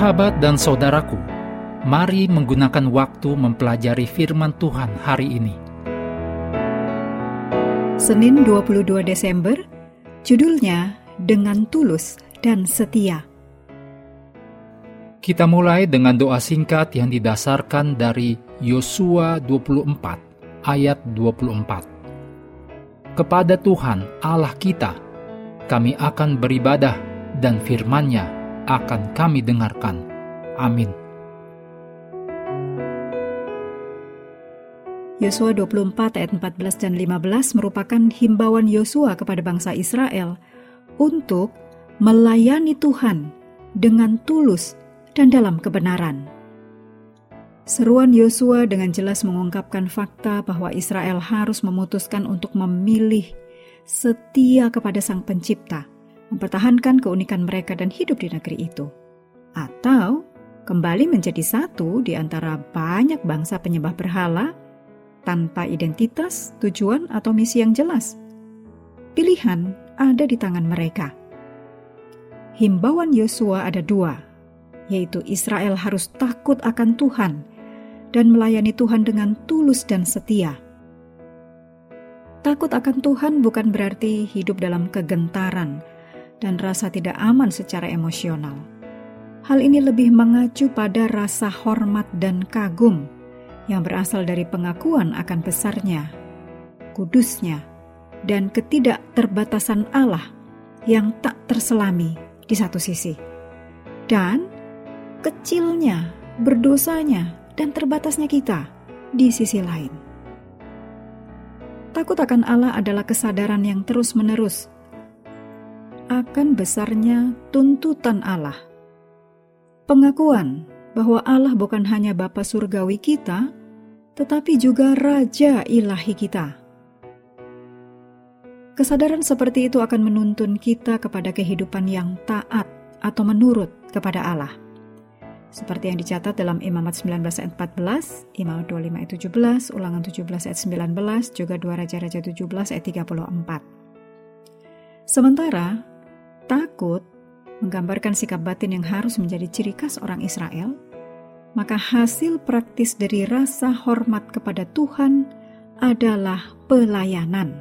Sahabat dan saudaraku, mari menggunakan waktu mempelajari firman Tuhan hari ini. Senin 22 Desember, judulnya Dengan Tulus dan Setia. Kita mulai dengan doa singkat yang didasarkan dari Yosua 24 ayat 24. Kepada Tuhan Allah kita, kami akan beribadah dan firman-Nya akan kami dengarkan. Amin. Yosua 24 ayat 14 dan 15 merupakan himbauan Yosua kepada bangsa Israel untuk melayani Tuhan dengan tulus dan dalam kebenaran. Seruan Yosua dengan jelas mengungkapkan fakta bahwa Israel harus memutuskan untuk memilih setia kepada Sang Pencipta, mempertahankan keunikan mereka dan hidup di negeri itu, atau kembali menjadi satu di antara banyak bangsa penyembah berhala tanpa identitas, tujuan, atau misi yang jelas. Pilihan ada di tangan mereka. Himbauan Yosua ada dua, yaitu Israel harus takut akan Tuhan dan melayani Tuhan dengan tulus dan setia. Takut akan Tuhan bukan berarti hidup dalam kegentaran dan rasa tidak aman secara emosional. Hal ini lebih mengacu pada rasa hormat dan kagum yang berasal dari pengakuan akan besarnya, kudusnya, dan ketidakterbatasan Allah yang tak terselami di satu sisi, dan kecilnya, berdosanya, dan terbatasnya kita di sisi lain. Takut akan Allah adalah kesadaran yang terus-menerus akan besarnya tuntutan Allah. Pengakuan bahwa Allah bukan hanya Bapa surgawi kita, tetapi juga Raja ilahi kita. Kesadaran seperti itu akan menuntun kita kepada kehidupan yang taat atau menurut kepada Allah. Seperti yang dicatat dalam Imamat 19 ayat 14, Imamat 25 ayat 17, Ulangan 17 ayat 19, juga 2 Raja-Raja 17 ayat 34. Sementara takut menggambarkan sikap batin yang harus menjadi ciri khas orang Israel, maka hasil praktis dari rasa hormat kepada Tuhan adalah pelayanan.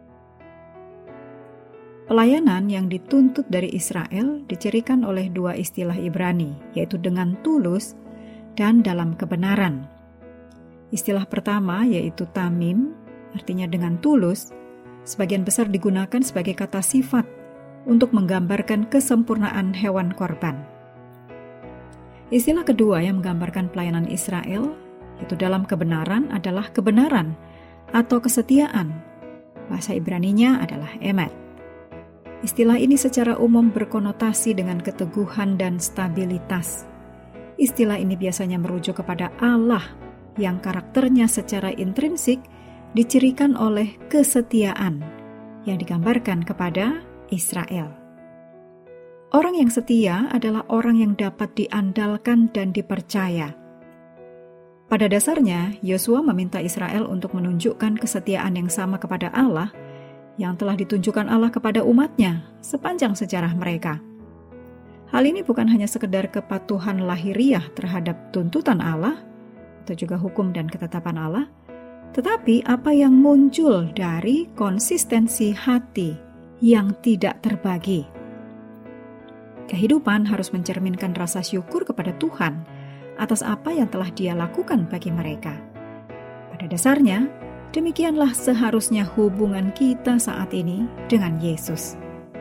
Pelayanan yang dituntut dari Israel dicirikan oleh dua istilah Ibrani, yaitu dengan tulus dan dalam kebenaran. Istilah pertama yaitu tamim, artinya dengan tulus, sebagian besar digunakan sebagai kata sifat untuk menggambarkan kesempurnaan hewan korban. Istilah kedua yang menggambarkan pelayanan Israel, yaitu dalam kebenaran, adalah kebenaran atau kesetiaan. Bahasa Ibraninya adalah emet. Istilah ini secara umum berkonotasi dengan keteguhan dan stabilitas. Istilah ini biasanya merujuk kepada Allah yang karakternya secara intrinsik dicirikan oleh kesetiaan yang digambarkan kepada Israel. Orang yang setia adalah orang yang dapat diandalkan dan dipercaya. Pada dasarnya, Yosua meminta Israel untuk menunjukkan kesetiaan yang sama kepada Allah yang telah ditunjukkan Allah kepada umatnya sepanjang sejarah mereka. Hal ini bukan hanya sekedar kepatuhan lahiriah terhadap tuntutan Allah atau juga hukum dan ketetapan Allah, tetapi apa yang muncul dari konsistensi hati yang tidak terbagi. Kehidupan harus mencerminkan rasa syukur kepada Tuhan atas apa yang telah Dia lakukan bagi mereka. Pada dasarnya, demikianlah seharusnya hubungan kita saat ini dengan Yesus.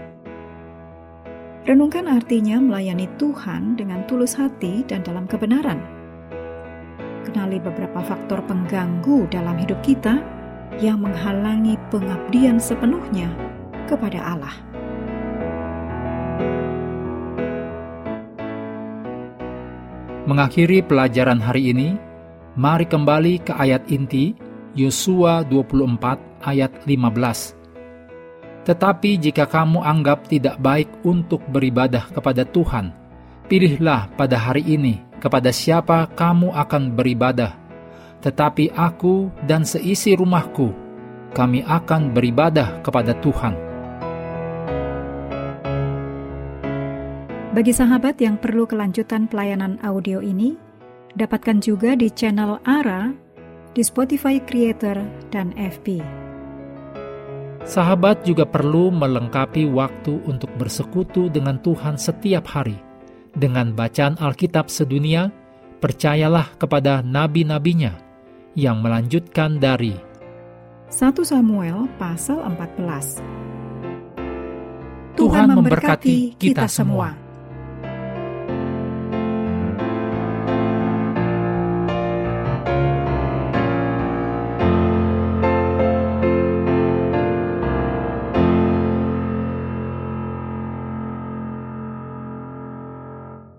Renungkan artinya melayani Tuhan dengan tulus hati dan dalam kebenaran. Kenali beberapa faktor pengganggu dalam hidup kita yang menghalangi pengabdian sepenuhnya kepada Allah. Mengakhiri pelajaran hari ini, mari kembali ke ayat inti Yosua 24 ayat 15. Tetapi jika kamu anggap tidak baik untuk beribadah kepada Tuhan, pilihlah pada hari ini kepada siapa kamu akan beribadah. Tetapi aku dan seisi rumahku, kami akan beribadah kepada Tuhan. Bagi sahabat yang perlu kelanjutan pelayanan audio ini, dapatkan juga di channel ARA, di Spotify Creator, dan FB. Sahabat juga perlu melengkapi waktu untuk bersekutu dengan Tuhan setiap hari. Dengan bacaan Alkitab sedunia, percayalah kepada nabi-nabinya yang melanjutkan dari 1 Samuel pasal 14. Tuhan memberkati kita semua.